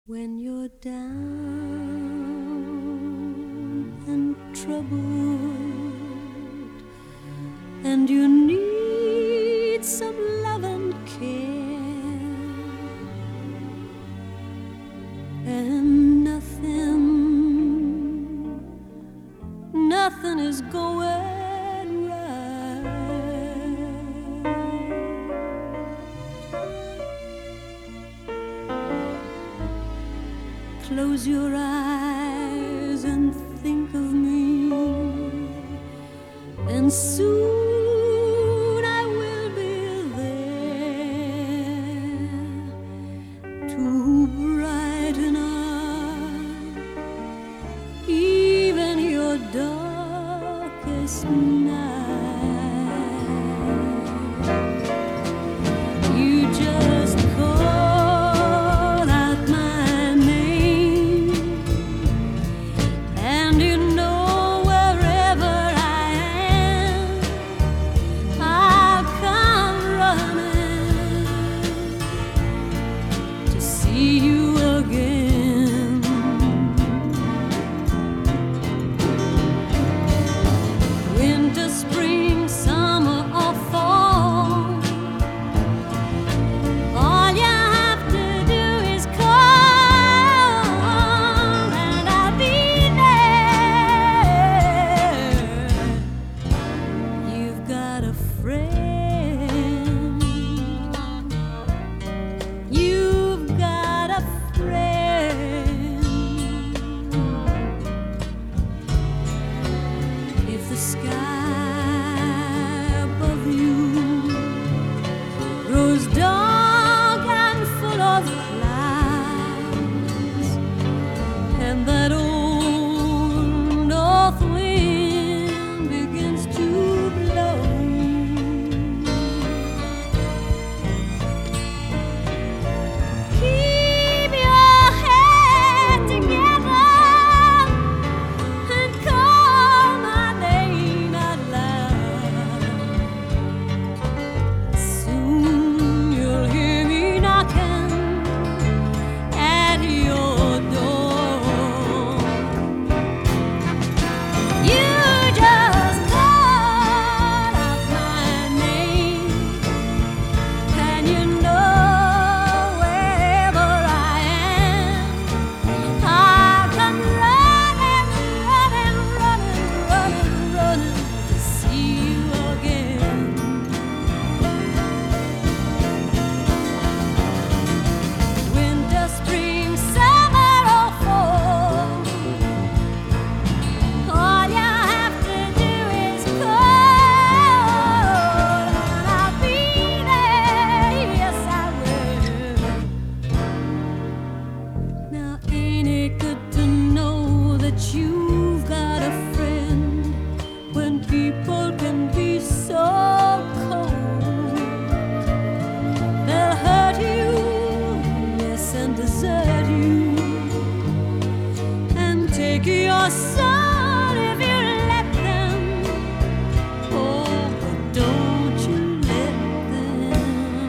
When you're down and troubled, and you need some love and care, and nothing is going right. Close your eyes and think of me, and soon I will be there to brighten up even your darkest night. You just call out my name, and you know wherever I am, I'll come running to see you again. Winter, spring, summer, or fall, all you have to do is call, and I'll be there. You've got a friend. You've got a friend. If the sky above you grows dark and full of clouds, and that old north wind begins to blow, keep your head together and call my name out loud. Soon you'll hear me knocking at your door. You just call out my name, and you know wherever I am, I'll come running, running, running, running, running to see you again. Winter, spring, summer, or fall, all you have to do is call, and I'll be there. Yes, I will. Now, ain't it good to know that you've got a friend when people can be so cold? They'll hurt you, yes, and desert you, and take your soul if you let them. Oh, but don't you let them.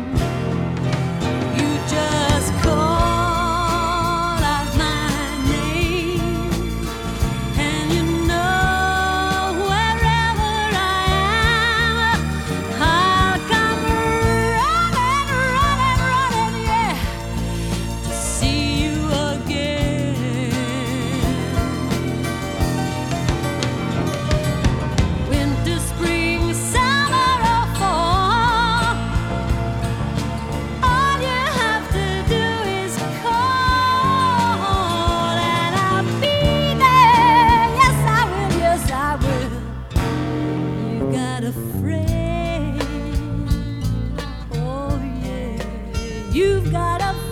You just call out my name, and you know wherever I am, I'll come running, running, running, yeah, to see you again. Winter, spring, summer, or fall, all you have to do is call, and I'll be there. Yes, I will. Yes, I will. You've got a friend. Oh, yeah. You've got a